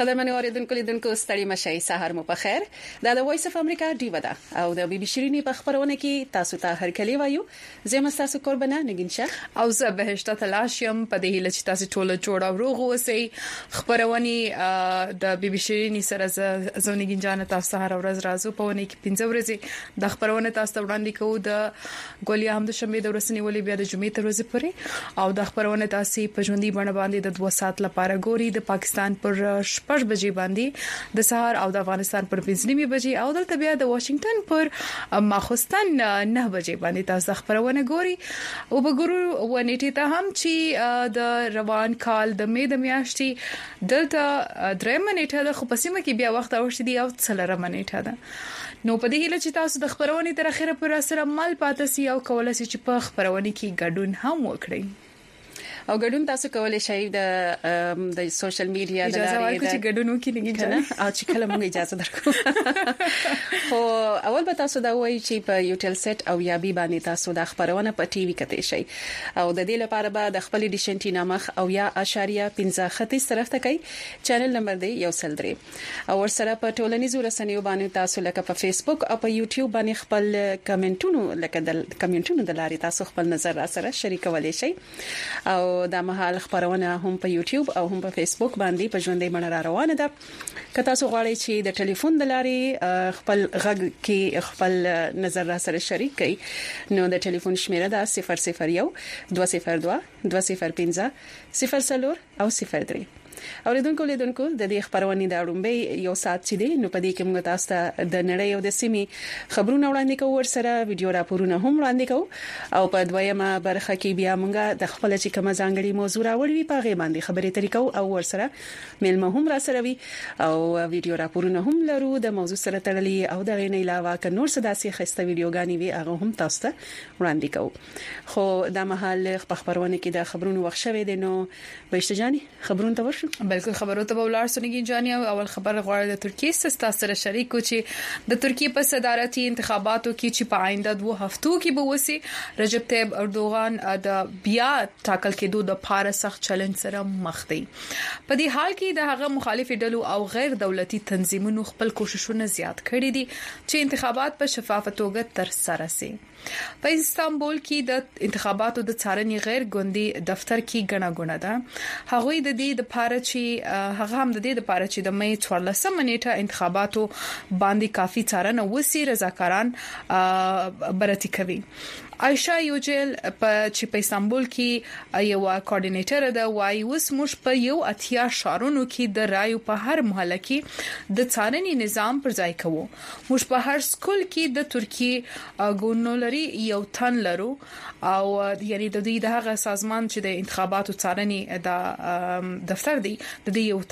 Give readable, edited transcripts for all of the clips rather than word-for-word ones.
قدرمنو اوریدونکو لیدونکو ستړي مشي سحر مو په خیر دا د وایس اف امریکا ډیو ده او د بي بي شيريني په خبرونه کې تاسو ته هر کلی وایو زه تاسو قربانه نگینشه او زه بهشته تلاشم په دې هیله چې تاسو ټول جوړ او روغ اوسئ خبرونه د بي بي شيريني سره زه نگینجانه تاسو هر ورځ راځو په ونه کې 15 ورځې د خبرونه تاسو ته وړاندې کوو د ګولیا هم د شنبه د ورسنی ولې بیا د جمعې تر ورځې پورې او د خبرونه تاسو په ژوندۍ باندې د 2 ساعت لپاره ګوري د پاکستان پر 6 بجې باندې د سهار او د افغانستان پر 5 بجې او دلته بیا د واشنگټن پر ماخستان 9 بجې باندې تاسو خبرونه ګوري او وګورو ونیټه ته هم چې د روان کال د مې د میاشتې دلته درې منېټه د خپسمه کې بیا وخت اوښتي دی او څلره منېټه ده نو په دې هیله چې تاسو د خبرونه تر اخره پر سره مل پاتې سي او کولای شئ چې په خبرونه کې ګډون هم وکړئ او ګډون تاسو کولای شئ د سوشل میډیا د لارې اجازه ورکړئ چې ګډون وکړئ او چې کله موږ اجازه درکو خو اول به تاسو دا وایي چې په یوټل سیټ او یا بي باندې تاسو د خبرونه په ټي وي کتئ شئ او د دې لپاره به د خپل ډیشن ټی نامخ او یا اشاریه 15 طرف ته کوي چینل نمبر دی یو سل درې او ورسره په ټولنیزو رسنیو باندې تاسو لکه په فیسبوک او په یوټیوب باندې خپل کمنټونو لکه د کمنټونو د لارې تاسو خپل نظر را سره شریکولای شئ او د مهال خبرونه هم په یوټیوب او هم په فیسبوک باندې په ژوندۍ بڼه را روانه ده که تاسو غواړئ چې د ټلیفون د لارې خپل غږ کې خپل نظر را سره شریک کړئ نو د ټلیفون شمیره ده 001 202 205 00 او 03 اوریدونکو لیدونکو د دې خبرونه د اړومبي یو سات چې دی نو په دې کې موږ تاسو ته د نړۍ او د سیمې خبرونه وړاندې کوو ورسره ویډیو راپورونه هم وړاندې کوو او په دویمه برخه کې بیا موږ د خپل چې کوم ځانګړي موضوع راوړي په غي باندې خبرې طریقو او ورسره ملمه هم را سره وي او ویډیو راپورونه هم لرو د موضوع سره تړلي او د غینې علاوه ک نور څه داسې خسته ویډیوګانی وي هغه هم تاسو ته وړاندې کوو خو د مهال خبرونه کې د خبرونو وخت شوه دي نو بهشتجاني خبرونه ته ورشو بلکې خبرو ته ولر سنګي جاني اول خبر غواړي د ترکیه سره شریک چې د ترکیه په صدارتي انتخاباتو کې چې په آینده 2 هفتو کې به وسی رجب طيب اردوغان د بیا ټاکل کېدو د پاره سخت چیلنج سره مخ دي په دې حال کې د هغه مخالف ډلو او غیر دولتي تنظیمونو خپل کوششونه زیات کړي دي چې انتخابات په شفاف توګه تر سره شي په استانبول کې د انتخاباتو د څارنې غیر ګوندي دفتر کې غنا ده هغه د دې د پاره چې هغه هم د دې لپاره چې د مې 14 منېټه انتخاباتو باندې کافي څارنه وسی رضاکاران برتی کوي عائشہ یوجل چې په استانبول کې یو کوارډینیټر ده وایي اوس موږ په یو اتیا شهرونو کې د رایو په هر محله کې د څارنې نظام پر ځای کوو موږ په هر سکول کې د ترکیه ګورنولري یو تن لرو او یعنی د دې د هغه سازمان چې د انتخاباتو څارنې د دفتر دی د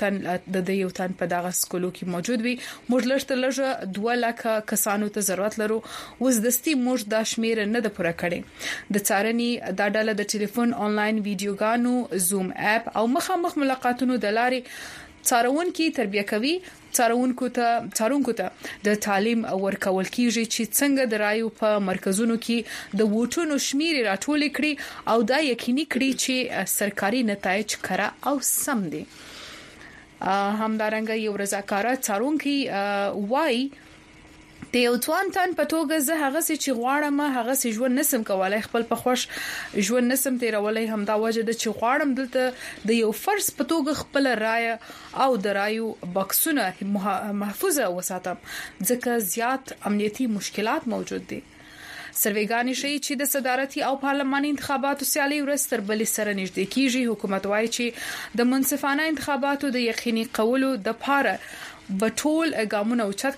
دې یو تن په دغه سکولو کې موجود وي موږ لږ 2 لک کسانو ته ضرورت لرو اوس دستي موږ د شمیر نه د پوره کړي د څارنې د ډله د ټلیفون آنلاین ویډیوګانو زوم اپ او مخامخ ملاقاتونو د لارې څارون کې تربیه کوي څارونکو ته د تعلیم ورکول کیږي چې څنګه د رایو په مرکزونو کې د ووټونو شمیر راټول کړي او دا یقیني کړي چې سرکاري نتایج کره او سم دي همدارنګه یو رضاکار څارونکي وای د یو ځوان تن په توګه زه هغه چې غواړم هغه چې ژوند نسم کولای خپل په خوش ژوند نسم تیرولای همدا وجه د چې غواړم دلته د یو فرض په توګه خپل رائے او د رایو بکسونه محفوظه وساتم ځکه زیات امنیتي مشکلات موجود دي سرویګانی شي چې د صدارتي او پارلماني انتخاباتو سیالي ورستر بل سره نږدې کیږي حکومت وايي چې د منصفانه انتخاباتو د یقیني کولو د پاره بټول ګامونه اوچت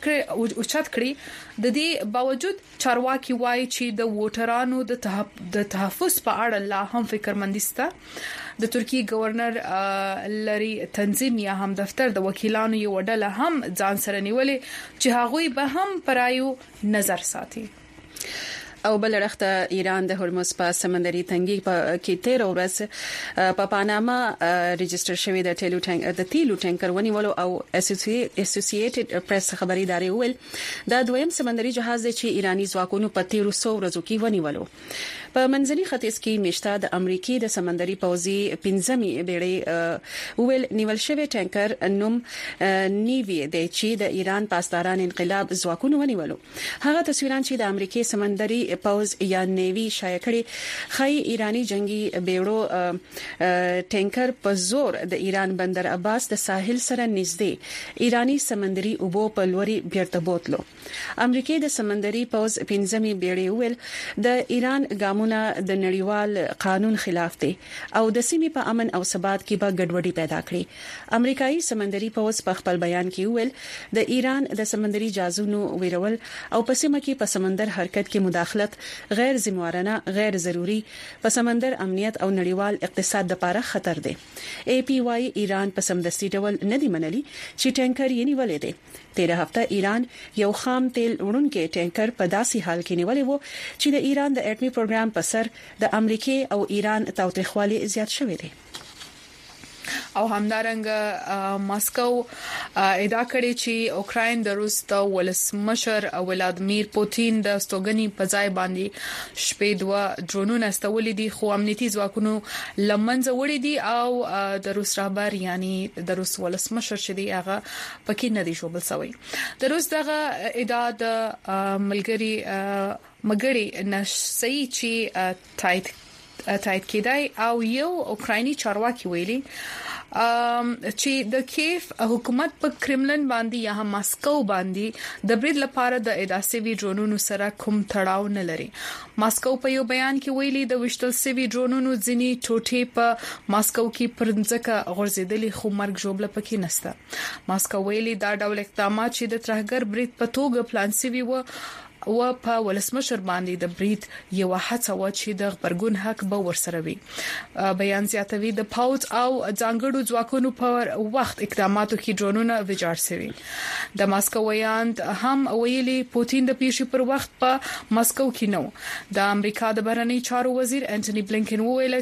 کړی د دې باوجود چارواکي وایي چې د ووټرانو د تحفظ په اړه لا هم فکرمندسته د ترکیه گورنر لري تنظیم یا هم دفتر د وکیلانو یو ډله هم ځان سره نیولې چې هغوی به هم پرایو نظر ساتي او بل رخته ایران د هرمز په سمندري تنګي کې 13 ورځ په پاناما ريجستره شوی د تیلو ټانکر ونیولو او اسوسییټډ پریس خبري ادارې ویل دا دویم سمندري جهاز دی چې ایرانی ځواکونو په 1300 ورځو کې ونیولو په منځني ختیځ کې مشته د امریکای د سمندري پوځي 15مې بیړۍ ویل نیول شوی ټانکر نوم نیوی د چې د ایران پاسداران انقلاب ځواکونو ونیولو. هغه تصویران چې د امریکای سمندري پوځ یا نیوی شایع کړي خای ایرانی جنگي بیړو ټانکر په زور د ایران بندر عباس د ساحل سره نږدې ایرانی سمندري اوبو په لوري بیرته بوتلو. امریکای د سمندري پوځ 15مې بیړۍ ویل د ایران ګامونه د نړیوال قانون خلاف دي او د سیمې په امن او ثبات کې به ګډوډي پیدا کړي. امریکایي سمندري پوځ په خپل بیان کې ویل د ایران د سمندري جازونو ویرول او په سیمه کې په سمندر حرکت کې مداخلت غیر ذمہوارانه غیر ضروري په سمندر امنیت او نړیوال اقتصاد لپاره خطر دی. اي پي وايي ایران په سمدستي ډول نه دی منلي چې ټانکر یې نیولې دي. 13 هفته ایران یو خام تیل وړونکي ټانکر په داسې حال کې نیولې وو چې د ایران د اټومي پروګرام په سر د امریکای او ایران تاوتریخوالي زیات شوې دي. او همدارنګه ماسکو ادعا کړې چې اوکراین د روس د ولسمشر ولادمیر پوتین د استوګنی په ځای باندې شپې دوه ډرونونه استولې دي خو امنیتي ځواکونو لمنځه وړي دي او د روس رهبر یعنی د روس ولسمشر چې دی هغه پکې نه دی شوبل شوی. د روس دغه ادعا د مګړي نشي چې تایید کېدای او یو اوکرایني چارواکي ویلي چې د کیف حکومت په کرملن باندې یا هم ماسکو باندې د برید لپاره د اداسوي ډرونونو سره کوم تړاو نه لري. ماسکو په یو بیان کې ویلي د وشتل سوي ډرونونو ځینی ټوټې په ماسکو کې پرځکه غورځېدلې خو مرګ جوړل پکې نشته. ماسکو ویلي دا ډول اقدامات چې د ترهګر برید په توګه پلان سوي و په ولسمشر باندې د برید یو هڅه و چې د خبرګون حق به ورسره وي. بیان زیاتوي د پاوز او ځانګړو ځواکونو په وخت اقداماتو کې ډرونونه ویجاړ شوي. د ماسکو ویاند هم ویلي پوتین د پیښې پر وخت په ماسکو کې نو. د امریکا د بهرنی چارو وزیر انټونی بلینکن وویل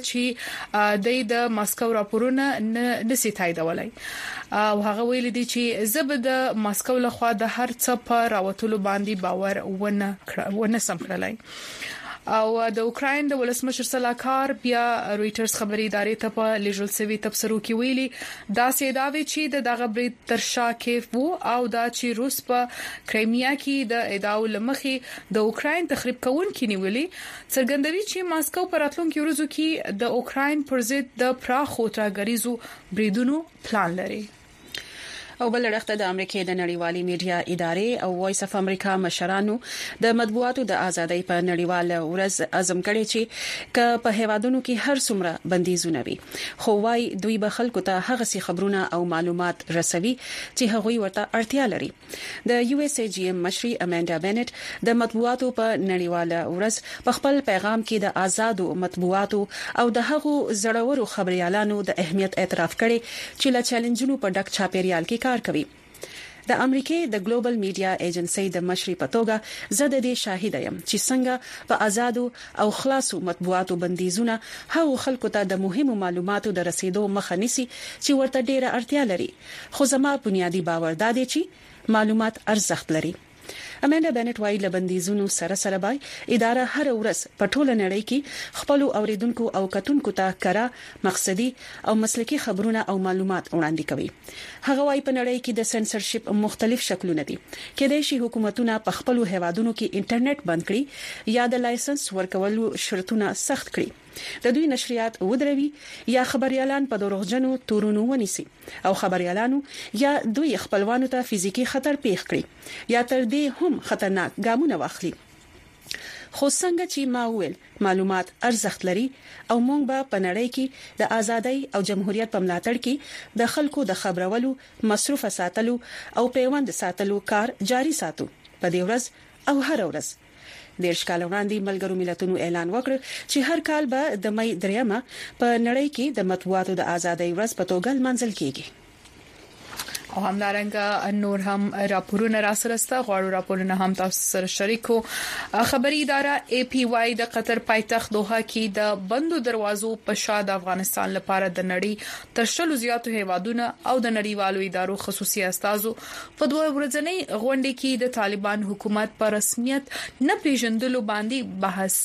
چې د ماسکو راپورونه نشي تاییدولای او هغه ویلي دي چې زبر د ماسکو لخوا د هر څه په راوتلو باندې باور ونه سم کړلای. او د اوکراین د ولسمشر سلاکار بیا رويټرز خبري ادارې ته په لیژل سوي تبصرو کې ویلي دا سیداوي چې دغه برید تر شا کې وو او دا چې روس په کرایمیا کې د ادعاو لمخې د اوکراین تخریب کوونکي نیولي څرګندوي چې ماسکو په راتلونکي ورځو کې د اوکراین پر ضد د پراخو ترهګریزو بریدونو پلان لري. او بل وخت د امریکای د نړیوالي میډیا ادارې او وایس اف امریکا مشرانو د مطبوعاتو د ازادۍ په نړیواله ورځ عزم کړی چې ک په هیوادونو کې هر څومره بندیزونه وي خو وايي دوی به خلکو ته هغه سي خبرونه او معلومات رسوي چې هغوی ورته اړتیا لري. د یو اس ای جی ام مشري اماندا بنټ د مطبوعاتو په نړیواله ورځ په خپل پیغام کې د آزادو مطبوعاتو او د هغو زړورو خبريالانو د اهمیت اعتراف کړي چې له چیلنجونو په ډک چاپیریال کې کوي. د امریکای د ګلوبل میډیا ایجنسی د مشري په توګه زه د دې شاهد یم چې څنګه په آزادو او خلاصو مطبوعاتو بندیزونه هغو خلکو ته د مهمو معلوماتو د رسیدو مخه نیسي چې ورته ډیره اړتیا لري. خو زما بنیادی باور دا دی چې معلومات ارزښت لري. اماندا بنټ وايي لبندیزونو سره سره بای اداره هر ورځ په ټوله نړۍ کې خپل اوریدونکو او کتونکو ته کړه مقصدی او مسلکی خبرونه او معلومات وړاندې کوي. هغه وايي په نړۍ کې د سنسرشپ مختلف شکلونه دي. کله چې حکومتونه په خپل هیوادونو کې انټرنیټ بند کړي یا د لایسنس ورکولو شرطونه سخت کړي د دوی نشریات ودروي یا خبريالان په دروغجنو تورونو ونیسي او خبريالانو یا دوی خپلوانو ته فزیکی خطر پیښ کړي یا تر دې هم خطرناک ګامونه واخلي. خو څنګه چې ما ویل معلومات ارزښت لري او موږ به په نړۍ کې د ازادۍ او جمهوریت په ملاتړ کې د خلکو د خبرولو مصروف ساتلو او پیوند ساتلو کار جاري ساتو په دې ورځ او هر ورځ. دیرش کال وړاندې ملګرو ملتونو اعلان وکړ چې هر کال به د مې 3 په نړۍ کې د مطبوعاتو د ازادۍ ورځ په توګه منځل کیږي. او همدارنګه نور هم راپورونه راسرسته غواړو راپورونه هم تاسو سره شریکو. خبري اداره APY د قطر پایتخت دوحه کې د بندو دروازو په شا د افغانستان لپاره د نړۍ تر شلو زیاتو هیوادونو او د نړیوالو ادارو خصوصي استازو په دوه ورځنۍ غونډه کې د طالبان حکومت په رسمیت نه پیژندلو باندې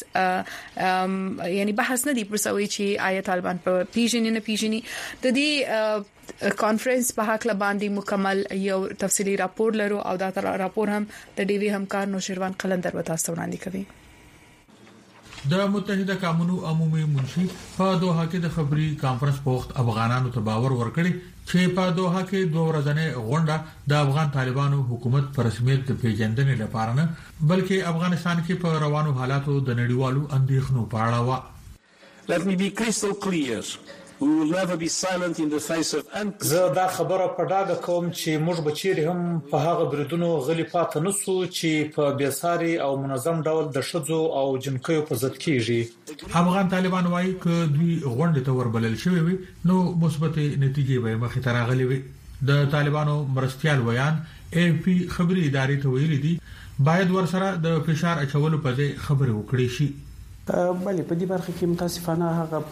بحث نه دی پرسوي چې آیا طالبان په پیژني د دې کانفرنس په حق لباندې مکمل یو تفصیلی راپور لرو او دا راپور هم د ډي وی همکار نوشیروان قلندر وتا وړاندې کوي. د متحده قومونو عمومي منشي په دوحه کې د خبري کانفرنس په وخت افغانانو ته باور ورکړي چې په دوحه کې دوه ورځې غونډه د افغان طالبانو حکومت پر رسمیت پیژندنې لپاره نه بلکې افغانستان کې په روانو حالاتو د نړیوالو اندېښنو په اړه و. Let me be crystal clear. We will never be silent in the face of زه دا خبره په ډاګه کوم چې موږ بچیر هم په هغه بریدونو غلي پاتې نسو چې په بیساري او منظم ډول د شذو او جنکیو په ضد کیږي. افغان طالبان وايي چې دوی غونډه ته وربلل شوی وي نو مثبت نتیجې به مخې ته راغلي وي. د طالبانو مرستيال ویان AP خبري ادارې ته ویلي دي باید ورسره د فشار اچولو په ځای خبرې وکړي شي. بله په دې برخه کې متاسفانه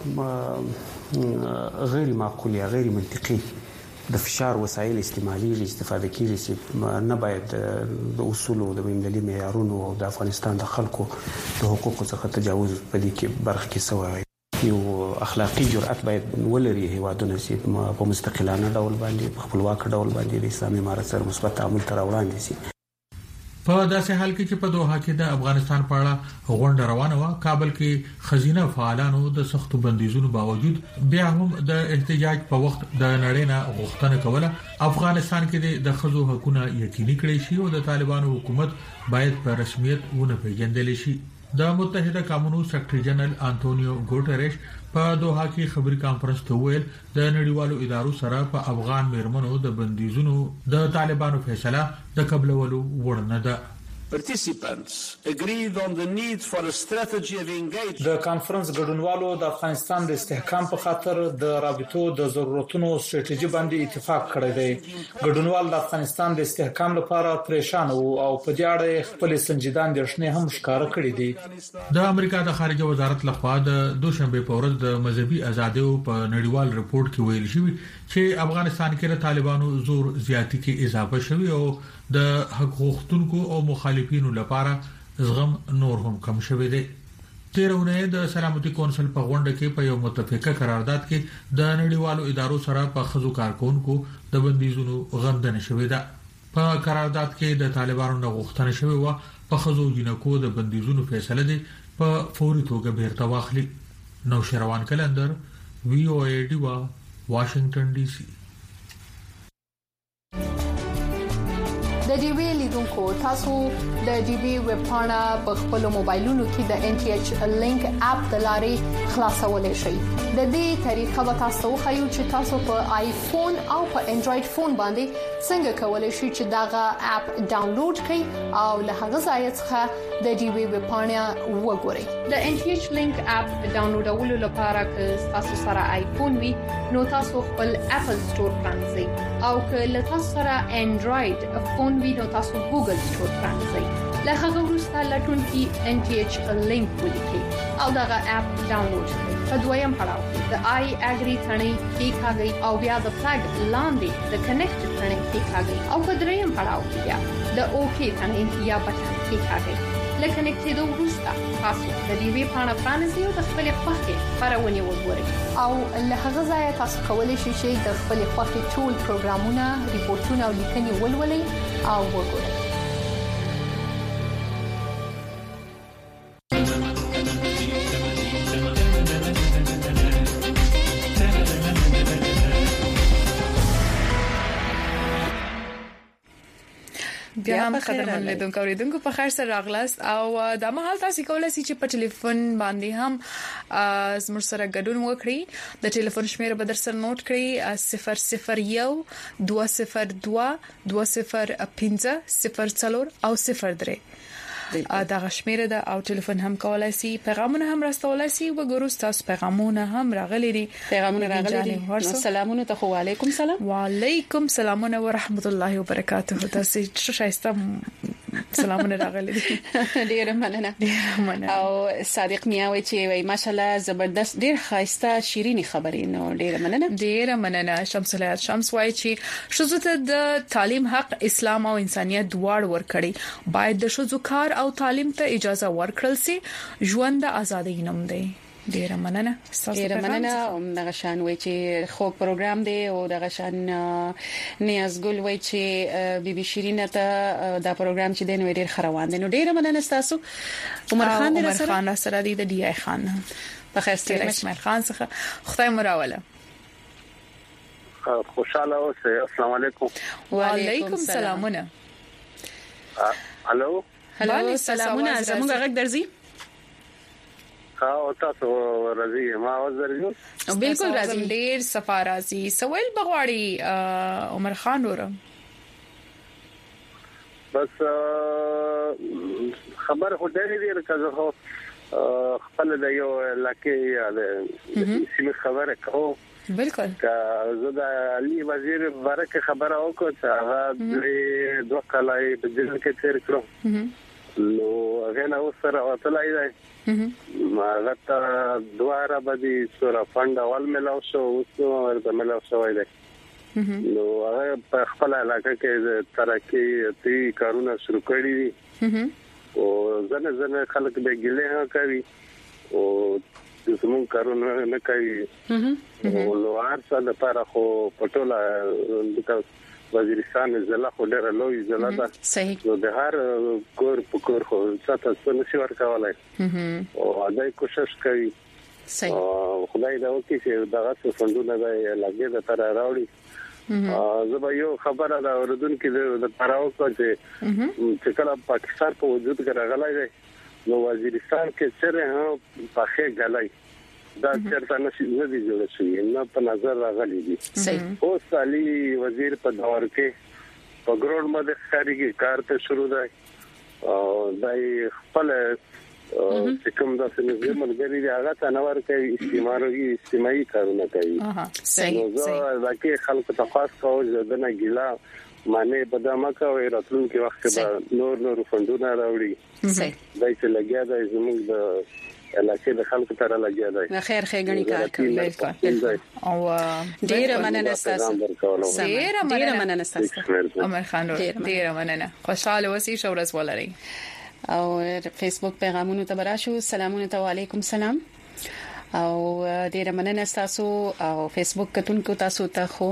هغه غیر معقول یا غیر منطقي د فشار وسایل استفاده کیږي چې نه باید د اصول او د بین‌المللي معیارونو او د افغانستان د خلکو د حقوقو څخه تجاوز په دې کې برخه کې سوی یو اخلاقی جرأت باید ولري هیوادونه چې په مستقلانه ډول باندې په خپلواک ډول باندې د اسلامي امارت سره مثبت تعامل تر وړاندې شي. په داسې حال کې چې په دوحه کې د افغانستان په اړه غونډه روانه و کابل کې خزینه فعالانو د سختو بندیزونو باوجود بیا هم د احتجاج په وخت د نړۍ نه غوښتنه کوله افغانستان کې د خزو حقوقونه یقیني کړي شي او د طالبانو حکومت باید په رسمیت ونه پیژندل شي. د متحده قومونو سیکریټری جنرال انټونیو ګوټریش په دوحه کې خبري کانفرنس ته ویل د نړیوالو ادارو سره په افغان میرمنو د بندیزونو د طالبانو فیصله د قبلولو وړ نه ده. Participants agreed on the need for a strategy of engagement. د کانفرنس ګډونوالو د افغانستان د استحکام په خاطر د رابطو د ضرورتونو ستراتیژي باندې اتفاق کړی دی. ګډونوال د افغانستان د استحکام لپاره پریشان وو او په دې اړه خپل سنجیدان اندېښنې هم ښکاره کړې دي. د امریکا د خارجه وزارت لخوا د دوشنبه په ورځ د مذهبي ازادیو په نړیوال رپورت کې ویل شوی چې افغانستان کې د طالبانو زور زیاتی کې اضافه شوی او د حق غوښتونکو او مخالفینو لپاره زغم نور هم کم شوی دی. تیرونه د سلامتي کونسل په غونډه کې په یو متفقه قرارداد کې د نړیوالو ادارو سره په خزو کارکونکو د بندیزونو غندنه شوې ده. په قرارداد کې د طالبانو نه غوښتنه شوې و په خزو جنکو د بندیزونو فیصله دي په فوري توګه بیرته واخلي. نوشیروان قلندر VOA ډیوا واشنگټن DC. د ډي وی لیدونکو تاسو د ډي وی ویب پاڼه په خپل موبایلونو کې د NTH لینک اپ د لارې خلاصولای شئ. د دې طریقه به تاسو خو چې تاسو په آیفون او په انډراید فون باندې څنګه کولای شئ چې داغه اپ ډاونلوډ کړئ او له هغه ځای څخه د ډي وی ویب پاڼه وګورئ. د NTH لینک اپ ډاونلوډولو لپاره که تاسو سره آیفون وي نو تاسو خپل اپل سٹور پرانځئ او که له تاسو سره انډراید فون وي نو تاسو ګوګل سٹور پرانځئ. له هغه وروسته لټون کې NTH لینک ولیکئ او دغه اپ ډاونلوډ کړئ. په دویم پړاو کې د آی اګری ثنې کلیکاږئ او بیا د فلګ لاندې د کنیکټ ثنې کلیکاږئ او په دریم پړاو کې بیا د اوکی ثنې یا بټن کلیکاږئ. لکه نکټېدو وروسته تاسو د دې وی پاڼه پرانیزئ او د خپل خوښې خبرونه وګورئ او له هغه ځای تاسو کولی شئ چې د خپل خوښې ټول پروګرامونه، ریپورتونه او لیکنې ولولئ او وګورئ. بیا هم قدرمن لیدونکو اوریدونکو په خیر سره راغلاست او د مهال تاسو کولای شئ چې په ټلیفون باندې هم زموږ سره ګډون وکړئ. د ټلیفون شمیره به در سره نوٹ کړئ 001 202 205 04 او 03. دا غشمیره ده او ټلیفون هم کولای شي پیغامونه هم راستولای شي وګورو تاسو پیغامونه هم راغلي دي سلامونه ته وعليكم السلام وعليكم السلام ورحمت الله وبرکاته تاسو شایسته سلامونه راغلي دي ډیر مننه او صادق میاوي چې وای ماشالله زبردست ډیر خاصه شیرینی خبرې نو ډیر مننه شمس الحیات شمس وای چې شذو ته د تعلیم حق اسلام او انسانيت دواړه ورکړي باید د شذو کار او تعلیم ته اجازه ورکړل سي ژوند د ازادۍ نوم دی ډیر مننه دغه شان وای چې خو پروګرام دی او دغه شان نیاز ګل وای چې بيبي شیرینه ته دا پروګرام چې دین ډیر خروان دي نو ډیر مننه تاسو عمر خان سره دی د ډي اي خان په خیر ستړي اسماعیل خان څخه خدای مراوله خوشاله اوسئ السلام علیکم وعلیکم السلامونه الو سلامونه زموږ غږ درځي او تاسو راځي ما وزرګو بالکل راځي ډیر سفارازي سوال بغواړي عمر خان ورم بس خبر خو ډېر دی راځه خپل د یو لکه سیمه خبره کوم بالکل زه د علي وزیر برکه خبره وکړه چې هغه دوه کالای په ځل کې تیر کړو نو هغه نو سره وتلای دی ما غته دواره باندې سره فند اول ملاو شو اوس ورته ملاو شوی دی نو هغه په خپل علاقه کې ترقی تی کارونه شروع کړی دي او ځنه خلک به ګیله کوي او زمون کارونه نه کوي او لوار څه د پاره خو پټولا د وزیرستان ضلع خو ډېر لوی ضلع ده صحیح نو د هر کور په کور خو څه څه نشي ورکولای او دای کوشش کوي صحیح خدای دا وکړي چې دغه څه فندونه د لګي د تر راوړي زه به یو خبره دا اوردون کې د پراو چې کله پاکستان په وجود کې راغلی دی نو وزیرستان کې سره هم پخې غلای دا چرته نشي نه دی جوړ شوی نه په نظر راغلی دي صحیح او علي وزیر په دور کې په ګراوند باندې خارجي کار ته شروع دی او دای خپل چې کوم د سنځي ملګری دی هغه تنور کوي استعماري کارونه کوي صحیح دا کې خلک تخاص کوي ځدنه ګیلا معنی بدامه کوي راتلونکي وخت به نور فندونه راوړي صحیح دای چې لګیا دی زموږ د علاقې د خلکو سره لګیا دی خیر غني کار کوي بالکل او ډیر مننه تاسو ډیر مننه تاسو عمر خان ډیر مننه خوشاله اوسئ شو ورځ ولري او فیسبوک پیغامونو ته براشو سلامونه ته وعلیکم السلام او ډیر مننه تاسو او فیسبوک کتونکو تاسو ته خو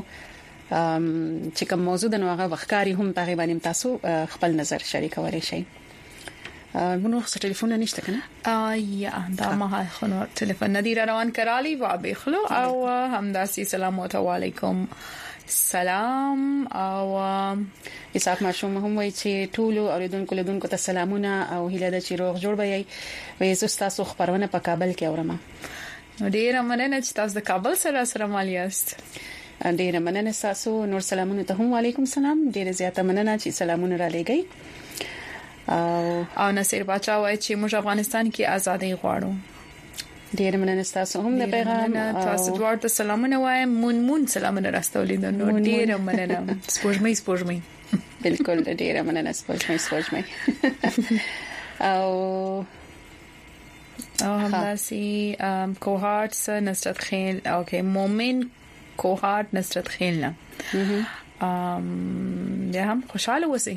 چې کوم موضوع د نوغه وختاري هم په غیبانیم تاسو خپل نظر شریکولای شئ مونږ خو ټلیفون نشته کنه یا دا ما خو ټلیفون ندی روان کرالی و بخلو او همداسي سلام علیکم سلام او اساق ماشوم هم وای چې ټول اوریدونکو ته سلامونه او هیله د چې روغ جوړ وي وې زستاسو خبرونه په کابل کې اورم ډیر مننه چې تاسو د کابل سره مالیاست ډیر مننه تاسو نور سلامونه ته هم وعلیکم السلام ډیر زیاته مننه چې سلامونه را لګی او نصیر باچا وای چې موږ افغانستان کې ازادي غواړو ډیر مننه تاسو هم د پیغام تاسو دوار ته سلامونه وایم مون سلامونه راستولې نو ډیر مننه سپوږمۍ بالکل ډیر مننه سپوږمۍ او همداسي کوهارت نصرت خیل اوکې مومن کوهارت نصرت خیل نه یا هم خوشاله اوسئ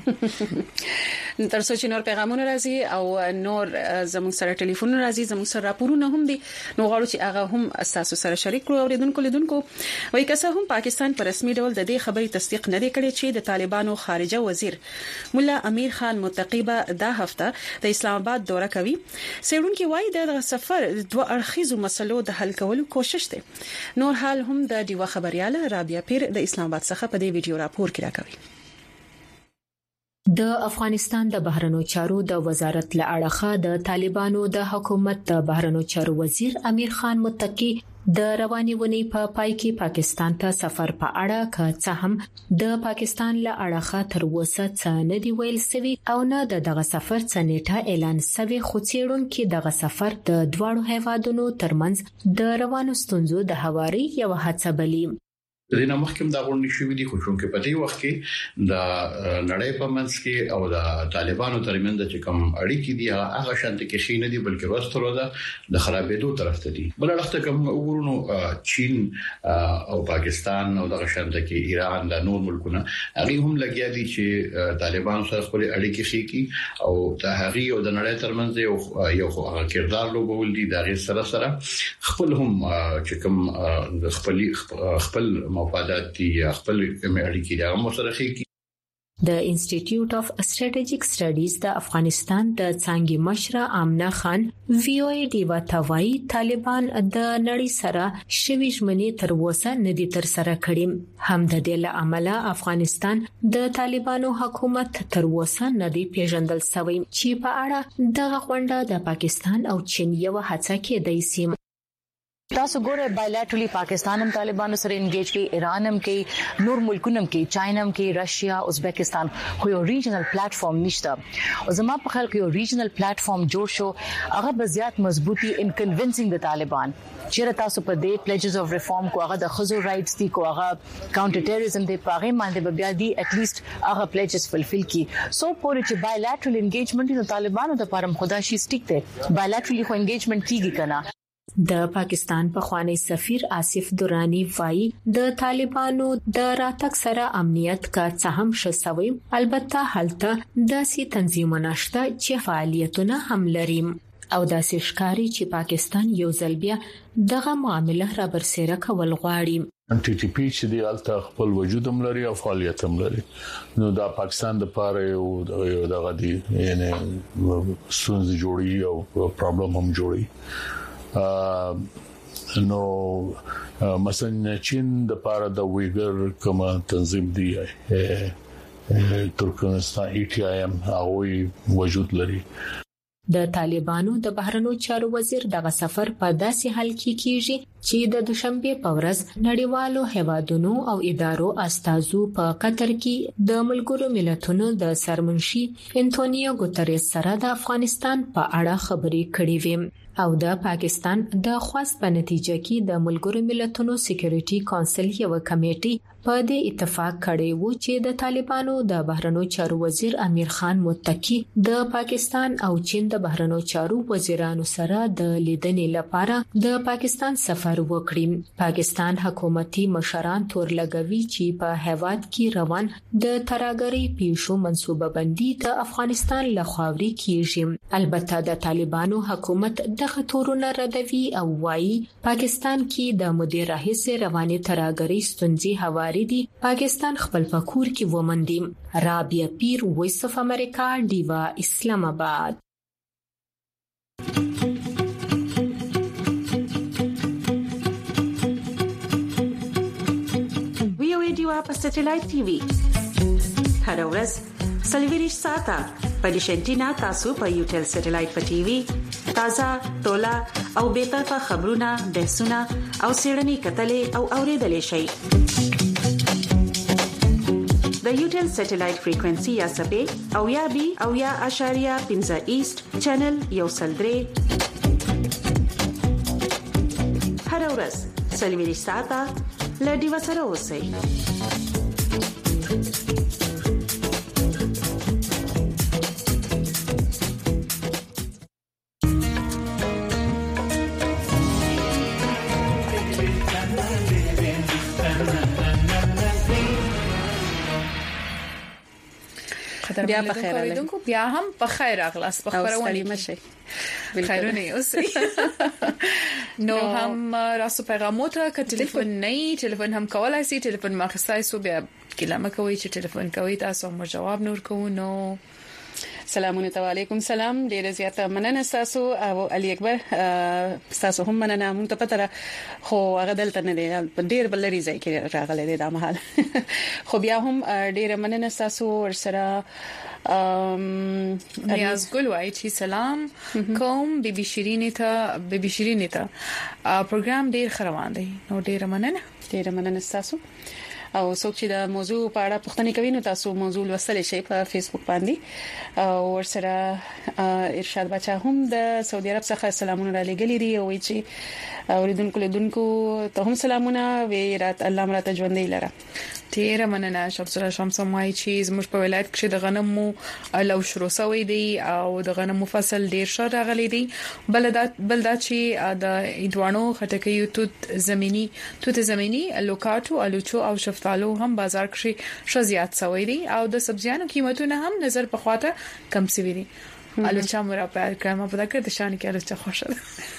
تر څو چې نور پیغامونه راځي او نور زموږ سره ټلیفون راځي زموږ سره راپورونه هم دي نو غواړو چې هغه هم اساسو سره شریک کړو اوریدونکو لیدونکو وایي که څه هم پاکستان په رسمي ډول د دې خبرې تصدیق نه کړي چې د طالبانو خارجه وزیر مولا امیر خان متقیبه دا هفته د اسلام آباد دوره کوي سیرونکو وایي د سفر دوه اړخیزو مسلو د حل کولو کوشش ده نور حال هم د دیوه خبرياله رابعه پیر د اسلام آباد څخه په دې ویډیو راپور کې راکوي د افغانستان د بهرنیو چارو د وزارت له اړخه د طالبانو د حکومت د بهرنیو چارو وزیر امیر خان متقی د رواني ونی په پای کې پاکستان ته سفر په اړه که څه هم د پاکستان له اړخه تر اوسه څه نه دی ویل سوي او نه دغه سفر څه نیټه اعلان سوي، خو څېړونکو دغه سفر د دواړو هیوادونو ترمنځ د روانو ستونزو د هواري یو هڅه بلي. د دې محکم دا غونډې شوې دي خو چې په دې وخت کې د نړۍ په منځ کې او د طالبانو ترمنځ چې کوم اړیکې دي هغه شانت کې شي نه دي بلکې ورسترو ده د خرابېدو طرف ته دي. بل اړخ کوم وګورو چین او پاکستان او د شانت کې ایران د نور ملکونه هغه هم لګیا دي چې طالبانو سره خپل اړیکې شي کی او د هغه او د نړۍ ترمنځ یو کردار لوبول دي د غیر سره خپل هم چې کوم خپل مفادات دي خپل اړیکې د مسرخي کی. د انسټیټیوټ اف سټریټیجیک سټډیز د افغانستان د څنګه مشره آمنه خان وی او ای ډی وتاوی طالبان د نړۍ سره شوي ژمنې تر اوسه ندي تر سره کړي. هم د دې له عمله افغانستان د طالبانو حکومت تر اوسه ندي پیژندل شوی چې په اړه د غونډه د پاکستان او چین یو هڅه کېدای شي. تاسو ګوره بایلټرلی پاکستان هم طالبانو سره انګیج کی، ایران هم کی، نور ملکونه هم کی، چاینا هم کی، رشیا، ازبکستان، خو یو ریجنل پلیټ فارم نشته. او زما په خیال کې یو ریجنل پلیټ فارم جوړ شو هغه به زیات مضبوطی ان کنوینسینګ د طالبان چې تاسو په دې پلیجز اف ریفارم کو هغه د خزو رائټس دي کو هغه کاونټر ټیرریزم دی پاغه باندې به بیا دي اټ لیست هغه پلیجز فلفل کی. سو پورې چې بایلټرل انګیجمنت د طالبانو د پرم خدا شي سټیک ته بایلټرلی خو انګیجمنت کیږي کنه. د پاکستان پخوانی سفیر آصف درانی وایي د طالبانو د راتګ سره امنیت کا څه هم شسوي، البته هلته داسې تنظیمونه شته چې فعالیتونه هم لري او داسې ښکاری چې پاکستان یو ځل بیا دغه معامله را برسېره کول غواړي. ټي ټي پی چې د الته خپل وجود هم لري او فعالیت هم لري، نو دا پاکستان د پاره یو دغه دی یعنی سونز جوړي او پرابلم هم جوړي. نو مثلا چین د پاره د ویګر کوم تنظیم دی ترکمنستان ای ټی آی ایم هغه وجود لري. د طالبانو د بهرنیو چارو وزیر دغه سفر په داسې حال کې کیږي چې د دوشنبه په ورځ نړیوالو هیوادونو او ادارو استازو په قطر کې د ملګرو ملتونو د سرمنشي انټونیو ګوتریس سره د افغانستان په اړه خبرې کړې وې او د پاکستان د خواست په نتیجه کې د ملګرو ملتونو سکیورټي کونسل یو کمیټي په دې اتفاق کړی وو چې د طالبانو د بهرنیو چارو وزیر امیر خان متکی د پاکستان او چین د بهرنیو چارو وزیرانو سره د لیدنې لپاره د پاکستان سفر وکړي. پاکستان حکومتي مشران تور لګوي چې په هیواد کې روان د ترهګرۍ پیښو منصوبه بندي د افغانستان له خاورې کیږي. البته د طالبانو حکومت دغه تورونه ردوي او وايي پاکستان کې د مدیر رئیس رواني ترهګرۍ ستونزې هواري دي، پاکستان خپل فکور کې ومندي. رابعه پیر، وایس اف امریکا، ډیوا، اسلام آباد. ډیوا په سټلایټ ټي وي هر ورځ سلویریش ساته په ډیشنټینا تاسو په یوټل سټلایټ په ټي وي تازه تولا او به طرفه خبرونه بحثونه او سیړنی کتلې او اوریدلې شي. د یوټل سټلایټ فریکوئنسي یا سبې او یا بي او یا اشاریه 15 ایست چینل یو سلدري هر ورځ سلویریش ساته لډي وسره اوسئ. بیا په خیر راغلی بیا هم په خیر راغلاس په خبرونه مشه خیرونه اوسئ. نو هم راسو پیغامو ته ک ټلیفون نه ټلیفون هم کولای شي ټلیفون ماخستای سو بیا کلمه کوي چې ټلیفون کوي تاسو مو جواب نور کوو. نو سلام علیکم. سلام ډیره زیاته مننه تاسو او علي اکبر تاسو هم مننه مونږ ته پته خو هغه دلته نه دی ډیر بل لري ځای کې راغلی دی دا مهال خو بیا هم ډیره مننه تاسو ورسره نیازګل وایي چې سلام کوم بیبي شیرینې ته پروګرام ډیر روان دی نو ډیر مننه تاسو او څوک چې د موضوع په اړه پوښتنه کوي نو تاسو موضوع لوستل شئ په فیسبوک باندې او ورسره ارشاد بچا هم د سعودي عرب څخه سلامونه را لګلې دي او چې اوریدونکو ته هم سلامونه ویرات الله مرته ژوندې لره ډیر مننه شبسره شمس مای چې زموږ په ولایت کې د غنمو لو شروع شوی دی او د غنمو فصل ډیر ښه راغلی دی بلدا چې د ایډوانو خټکیو توت زمینی لوکاټو الوچو او شفتالو هم بازار کې ښه زیات شوی دی او د سبزیانو قیمتونه هم نظر په خواته کم شوی دي الوچا مرا په کارما په دغه د شان کې الوچا خوشاله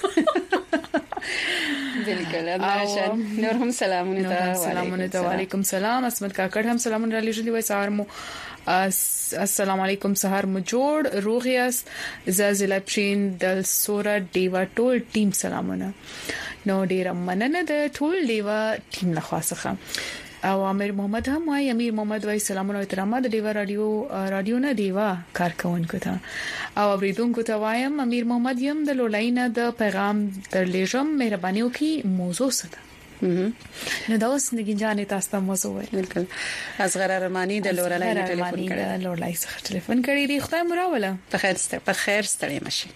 بالکل نور هم سلامونه وعلیکم سلام اسمت کاکړ هم سلامونه را لېږلي وای سهار مو السلام علیکم سهار مو جوړ روغیاست زلزلہ پښین د سورا دیوا ټول ټیم سلامونه نو ډیر مننه د ټول دیوا ټیم له خاصه او امیر محمد هم وای امیر محمد وای سلامونه او احترامات د دیوا رادیو نه دیوا کارکونکو ته او اوریدونکو ته وایم امیر محمد یم د لولاینا د پیغام در لېږم مهرباني وکړئ موضوع څه نو دا اوس نګینجانې تاسو ته موضوع وای بالکل اصغر ارمانی د لورلای ټلیفون کړی لورلای څخه ټلیفون کړی دی خدای مراوله په خیر ستړي مشي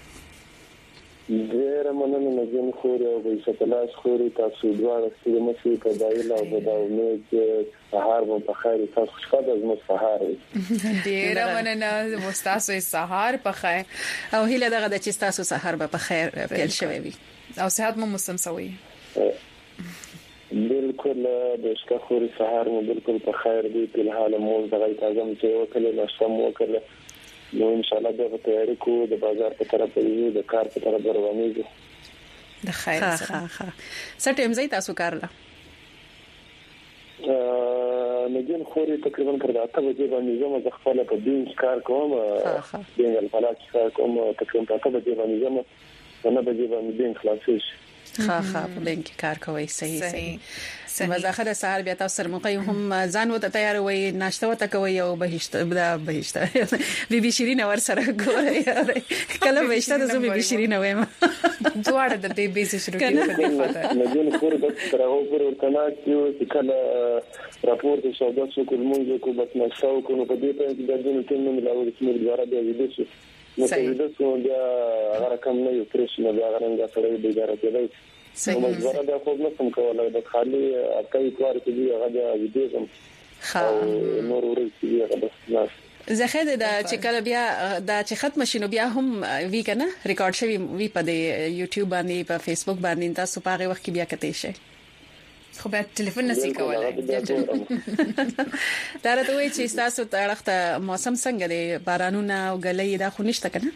ډیر مننه نجم خوري او بې شکلاس خوري تاسو دواړه ستړي مشي کدايل او د امید سهار مو په خیر تاسو خوشاله از مو سهار ډیر مننه مستاسو سهار په خیر او هله دغه د چې تاسو سهار په خیر پیل شوي وي او صحت مو مستمسوي بالکل د شکه خوري سهار مو بالکل په خیر دی په حال مو دغه تازه مو وکړل نشته مو وکړل نو ان شاء الله د تیاری کو د بازار په طرف یو د کار په طرف روانېږي د خیر څخه سټیم زې تاسو کار لا نجم خوري تقریبا کړه اته بجې باندې زما د خپل په دین کار کوم دین الفلاح کار کوم تقریبا اته بجې باندې زما نه بجې باندې دین خلاصش په بانک کار کوي صحیح مزاخه د سهار بیا تاسو سره موقع هم ځان وته تیار وي ناشته وته کوي او بهشته بیبي شیرین ور سره ګوري کله بهشته د بیبي شیرین وایم دواړه د بیبي شروع کیږي په فاته نجون خور د سره وګورو کنا چې کله راپور د سودا څو کومونږ کو بس نشاو کو په دې په کې د دې ټیم نه ملاوي چې موږ غواړو د دې څه نو د څه بیا هغه کم نه یو پرېش نه بیا غرنګ سره دې ګره کېدای نو زړه د خپل نسم کولای د خالي اکای توار کې دی هغه د ویډیو او نور ورته هغه بس زخه د چې کله بیا د چې ختم شینو بیا هم وی کنه ریکارډ شوی وی په یوټیوب باندې په فیسبوک باندې تاسو په هغه وخت کې بیا کته شي خو به ټلیفون نسی کولای دا راته وایي چې تاسو تاړه موسم څنګه دی بارانونه او غلې دا خو نشته کنه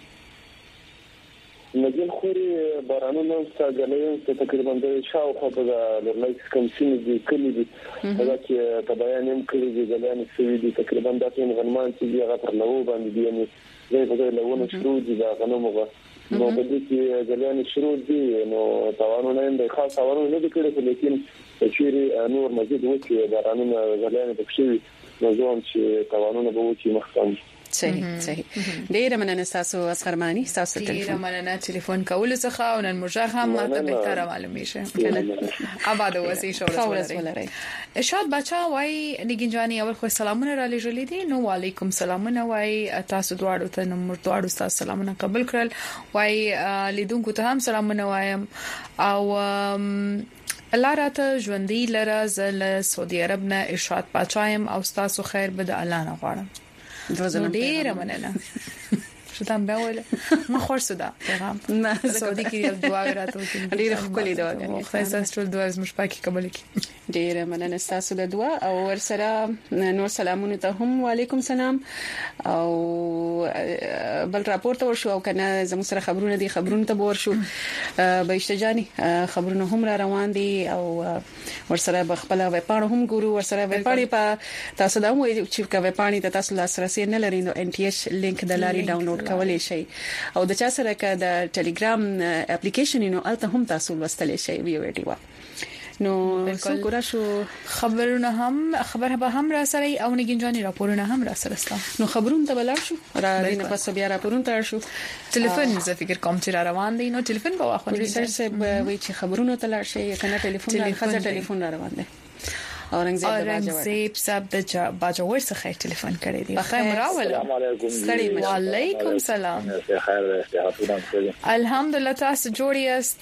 نجم خوري بارانونه ستګلې تقریبا د شاوخوا په لړلای کم سیمې دي کلی دي دا چې په بیان هم کلی دي غلان سوي دي تقریبا د تین غنمان چې هغه پر لو باندې دي یعنی زي په لونه شروع دي دا غنمو نو په دې کې غلان شروع دي نو توانونه نه خاص توانونه نه کړي لیکن چیرې نور مزید وکړي بارانونه غلان د پښوی نو ځون چې توانونه به وکړي مخکې صحیح ډیر مننه تاسو اسخرمانی تاسو ټلیفون مننه ټلیفون کول څخه او نن مرجه هم ماته به تر معلومه شي کنه آباد وسی شورس ولري ارشاد بچا وای نګینجانی اول خو سلامونه را لېږلې دي نو وعلیکم سلامونه وای تاسو دواړو ته نمبر دواړو تاسو سلامونه قبول کړل وای لیدونکو ته هم سلامونه وایم او الله راته ژوندۍ لره زل سعودي عرب نه ارشاد بچایم او تاسو خیر به د الله نه غواړم ډیر مننه شتم باول ما خورسو دا پیغام نه سعودي کې دعا راته وکړي ډیر خپلې دعا کوي خدای تاسو ټول دعا زموږ پاکي قبول کړي ډیر مننه تاسو د دعا او ورسره نور سلامونه ته هم وعلیکم سلام او بل راپورته ورشو او کنه زموږ سره خبرونه دي خبرونه ته ورشو بهشتجاني خبرونه هم را روان دي او ورسره بخپل وپاڼه هم ګورو ورسره وپاڼې په تاسو دا مو چې وپاڼې ته تاسو لاسرسي نه لرئ نو NTH لینک د لاري ډاونلوډ کولای شئ او د چا سره د ټلګرام اپلیکیشن نو الته هم تاسو وستلې شئ ویډیو نو څو ګورا شو خبرونه هم را سره او نګین جاني راپورونه هم را سره ستاسو نو خبرونه ته بلار شو را دینه پس بیا راپورونه تر شو ټلیفون زه فکر کوم چې را روان دي نو ټلیفون به واخلې ریسرچ وی چې خبرونه ته لاړ شي کنه ټلیفون را روان دي اورنګزیب صاحب د باجوړ څخه ټلیفون کړی دی خیر راول وعلیکم سلام الحمدلله تاسو جوړی است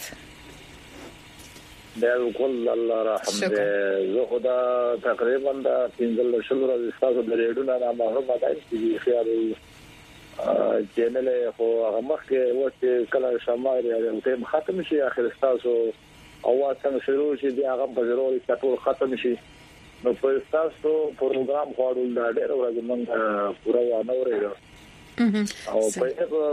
بالکل الله رحم دې زه خدا تقریبا دا 15 شهور تاسو د ریډونو نه محروم ده چې خیال چینل خو هغه مخکې وخت کله شمال یې ته ختم شي اخر تاسو اواز څنګه شروع شي دی هغه په ضروري ټول ختم شي نو په تاسو پروګرام خورول دا ډېر ورځې مونږ پورا ونه ورېږو او په